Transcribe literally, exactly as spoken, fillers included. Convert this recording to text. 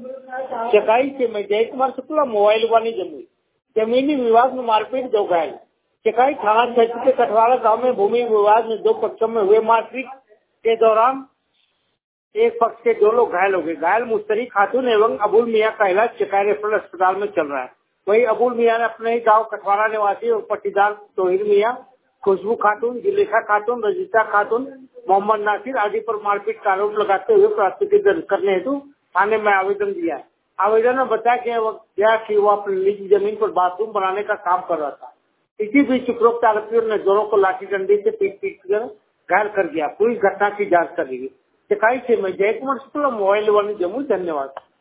चकाई से मैं जय कुमार शुक्ला मोबाइल वाली जमीन जमीनी विवाद में मारपीट दो घायल। चकाई थाना क्षेत्र के कटवाड़ा गांव में भूमि विवाद में दो पक्षों में हुए मारपीट के दौरान एक पक्ष के दो लोग घायल हो गए। घायल मुश्तरी खातून एवं अबुल मियां का इलाज चकाई रेफरल अस्पताल में चल रहा है। वहीं अबुल मियां ने अपने ही गाँव कटवाड़ा निवासी और पट्टीदार तोहिर मियां, खुशबू खातून, जिलेखा खातून, रजिता खातून, मोहम्मद नासिर आदि पर मारपीट का आरोप लगाते हुए प्राथमिकी दर्ज करने हेतु थाने में आवेदन दिया है। आवेदन में बताया गया कि वो अपनी निजी जमीन पर बाथरूम बनाने का काम कर रहा था। इसी बीच उपरोक्त आरोपियों ने दोनों को लाठी डंडी से पीट पीट कर घायल कर दिया। पुलिस घटना की जांच कर रही है। चकाई से मैं जय कुमार शुक्ला मोबाइल वन जम्मू। धन्यवाद।